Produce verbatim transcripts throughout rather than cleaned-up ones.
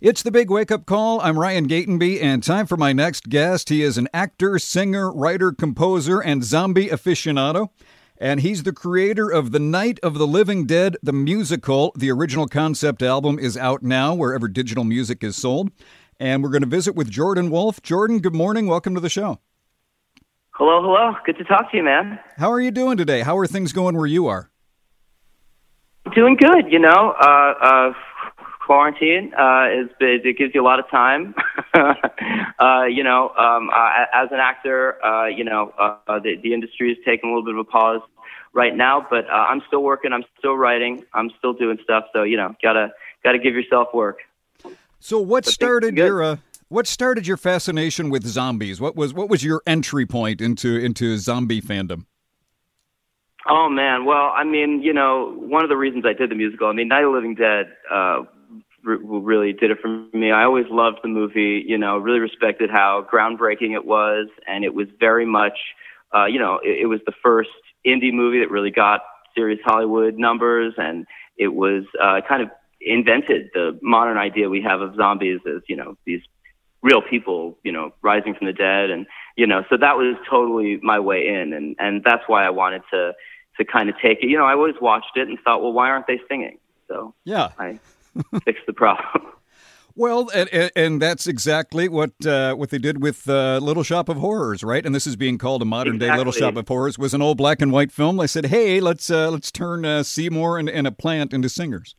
It's the big wake-up call. I'm Ryan Gatenby, and time for my next guest. He is an actor, singer, writer, composer, and zombie aficionado. And he's the creator of The Night of the Living Dead, the musical. The original concept album is out now, wherever digital music is sold. And we're going to visit with Jordan Wolfe. Jordan, good morning. Welcome to the show. Hello, hello. Good to talk to you, man. How are you doing today? How are things going where you are? Doing good, you know. Uh, uh, quarantine uh, is it gives you a lot of time. uh, you know, um, uh, as an actor, uh, you know, uh, the, the industry is taking a little bit of a pause right now, but uh, I'm still working. I'm still writing. I'm still doing stuff. So, you know, gotta gotta give yourself work. So, what but started your uh, what started your fascination with zombies? What was what was your entry point into into zombie fandom? Oh man, well, I mean, you know, one of the reasons I did the musical, I mean, Night of the Living Dead uh, r- really did it for me. I always loved the movie, you know, really respected how groundbreaking it was, and it was very much, uh, you know, it, it was the first indie movie that really got serious Hollywood numbers, and it was uh, kind of invented the modern idea we have of zombies as, you know, these real people, you know, rising from the dead, and, you know, so that was totally my way in, and, and that's why I wanted to to kind of take it. You know, I always watched it and thought, well, why aren't they singing? So yeah, I fixed the problem. Well, and, and that's exactly what uh, what they did with uh, Little Shop of Horrors, right? And this is being called a modern exactly. day Little Shop of Horrors. Was an old black and white film. They said, hey, let's uh, let's turn uh, Seymour and, and a plant into singers.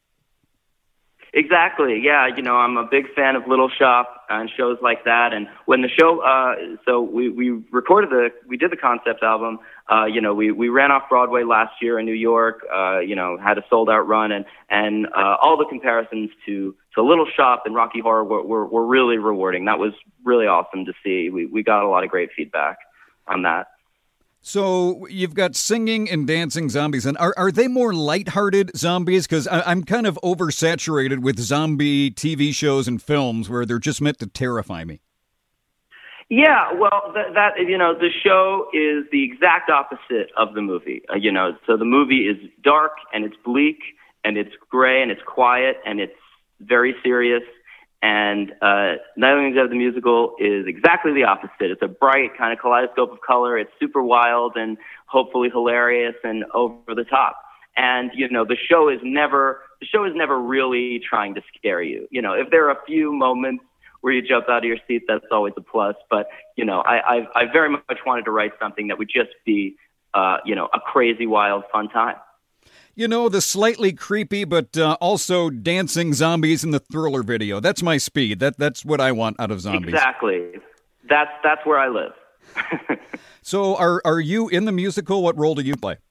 Exactly. Yeah. You know, I'm a big fan of Little Shop and shows like that. And when the show, uh, so we, we recorded the, we did the concept album. Uh, you know, we, we ran off Broadway last year in New York, uh, you know, had a sold out run, and, and, uh, all the comparisons to, to Little Shop and Rocky Horror were, were, were really rewarding. That was really awesome to see. We, we got a lot of great feedback on that. So you've got singing and dancing zombies, and are are they more lighthearted zombies? Because I'm kind of oversaturated with zombie T V shows and films where they're just meant to terrify me. Yeah, well, th- that you know, the show is the exact opposite of the movie. Uh, you know, so the movie is dark and it's bleak and it's gray and it's quiet and it's very serious. And uh, Night of the Living Dead, the musical, is exactly the opposite. It's a bright kind of kaleidoscope of color. It's super wild and hopefully hilarious and over the top. And, you know, the show is never, the show is never really trying to scare you. You know, if there are a few moments where you jump out of your seat, that's always a plus. But, you know, I, I, I very much wanted to write something that would just be, uh, you know, a crazy, wild, fun time. You know, the slightly creepy but uh, also dancing zombies in the Thriller video. That's my speed. That That's what I want out of zombies. Exactly. That's that's where I live. So are are you in the musical? What role do you play?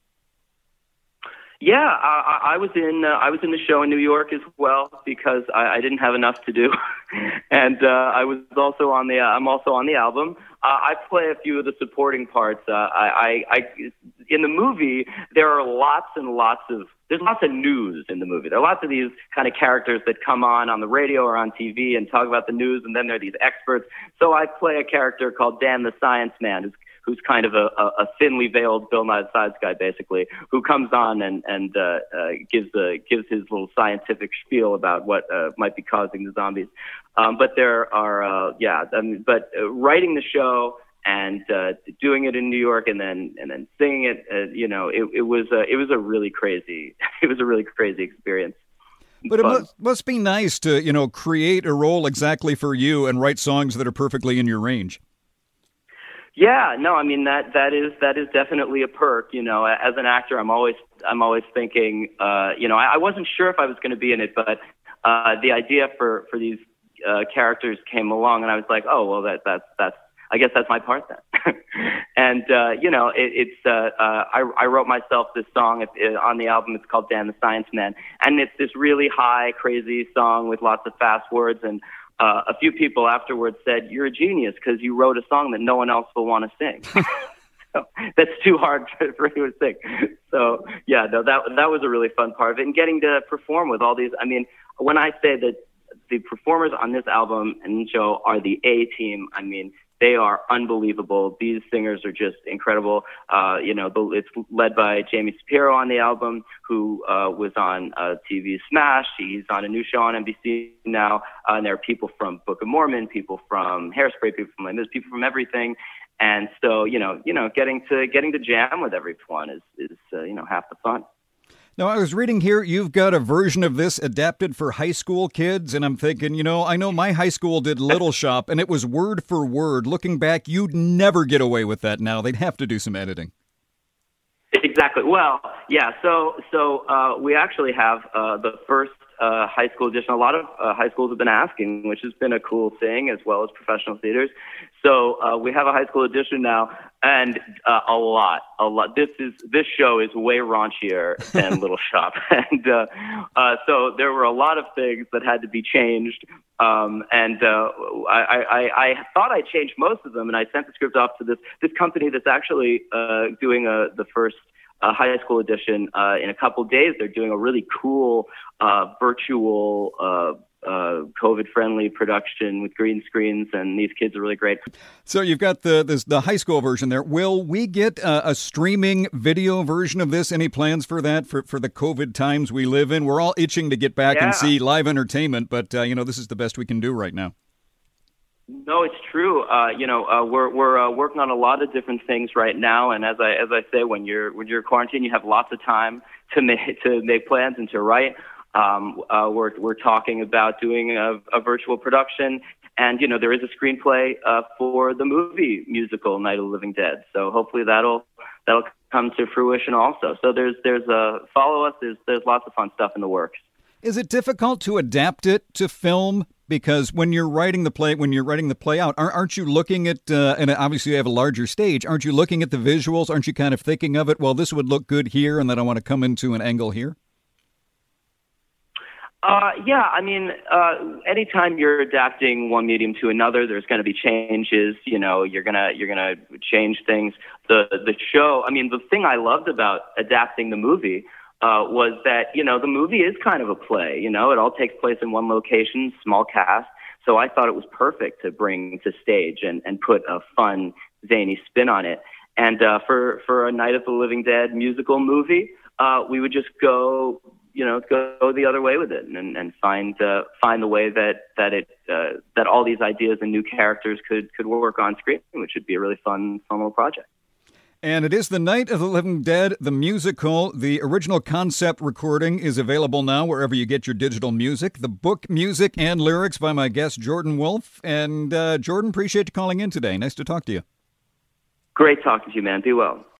Yeah, I, I was in uh, I was in the show in New York as well because I, I didn't have enough to do, and uh, I was also on the uh, I'm also on the album. Uh, I play a few of the supporting parts. Uh, I, I, I in the movie there are lots and lots of there's lots of news in the movie. There are lots of these kind of characters that come on on the radio or on T V and talk about the news, and then there are these experts. So I play a character called Dan the Science Man, who's who's kind of a, a thinly veiled Bill Nye the Science Guy, basically, who comes on and, and uh, uh, gives a, gives his little scientific spiel about what uh, might be causing the zombies. Um, but there are, uh, yeah, I mean, but uh, writing the show and uh, doing it in New York and then and then singing it, uh, you know, it, it was a, it was a really crazy, it was a really crazy experience. But it must, must be nice to, you know, create a role exactly for you and write songs that are perfectly in your range. Yeah, no, I mean that that is that is definitely a perk. You know, as an actor, I'm always I'm always thinking, uh, you know, I, I wasn't sure if I was going to be in it, but uh, the idea for for these uh, characters came along, and I was like, oh, well, that that's that's I guess that's my part then. and uh, you know, it, it's uh, uh, I, I wrote myself this song it, it, on the album. It's called Dan the Science Man, and it's this really high, crazy song with lots of fast words and. Uh, a few people afterwards said, you're a genius because you wrote a song that no one else will want to sing. So that's too hard for anyone to sing. So, yeah, no, that that was a really fun part of it. And getting to perform with all these, I mean, when I say that the performers on this album and show are the A team, I mean, They are unbelievable. These singers are just incredible. Uh, you know, the, it's led by Jamie Shapiro on the album, who uh, was on uh, T V Smash. He's on a new show on N B C now. Uh, and there are people from Book of Mormon, people from Hairspray, people from like there's people from everything. And so, you know, you know, getting to getting to jam with everyone is is uh, you know half the fun. Now, I was reading here, you've got a version of this adapted for high school kids, and I'm thinking, you know, I know my high school did Little Shop, and it was word for word. Looking back, you'd never get away with that now. They'd have to do some editing. Exactly. Well, yeah, so so uh, we actually have uh, the first uh, high school edition. A lot of uh, high schools have been asking, which has been a cool thing, as well as professional theaters. So uh, we have a high school edition now, and uh, a lot, a lot. This is this show is way raunchier than Little Shop, and uh, uh, so there were a lot of things that had to be changed. Um, and uh, I, I, I thought I changed most of them, and I sent the script off to this this company that's actually uh, doing a, the first uh, high school edition uh, in a couple days. They're doing a really cool uh, virtual uh, uh, COVID-friendly production with green screens, and these kids are really great. So you've got the this, the high school version there. Will we get a, a streaming video version of this? Any plans for that for, for the COVID times we live in? We're all itching to get back yeah. and see live entertainment, but uh, you know, this is the best we can do right now. No, it's true. Uh, you know, uh, we're we're uh, working on a lot of different things right now, and as I as I say, when you're when you're quarantined, you have lots of time to make to make plans and to write. Um, uh, we're we're talking about doing a, a virtual production, and you know there is a screenplay uh, for the movie musical Night of the Living Dead. So hopefully that'll that'll come to fruition also. So there's there's a follow us. There's there's lots of fun stuff in the works. Is it difficult to adapt it to film? Because when you're writing the play, when you're writing the play out, aren't you looking at, uh, and obviously you have a larger stage, aren't you looking at the visuals? Aren't you kind of thinking of it, well, this would look good here, and then I want to come into an angle here? Uh, yeah, I mean, uh, anytime you're adapting one medium to another, there's going to be changes. You know, you're gonna you're gonna change things. The the show. I mean, the thing I loved about adapting the movie uh, was that you know the movie is kind of a play. You know, it all takes place in one location, small cast. So I thought it was perfect to bring to stage and and put a fun, zany spin on it. And uh, for for a Night of the Living Dead musical movie, uh, we would just go. You know, go the other way with it, and and find uh, find the way that that it uh, that all these ideas and new characters could could work on screen, which would be a really fun fun little project. And it is the Night of the Living Dead, the musical. The original concept recording is available now wherever you get your digital music. The book, music, and lyrics by my guest Jordan Wolfe. And uh, Jordan, appreciate you calling in today. Nice to talk to you. Great talking to you, man. Be well.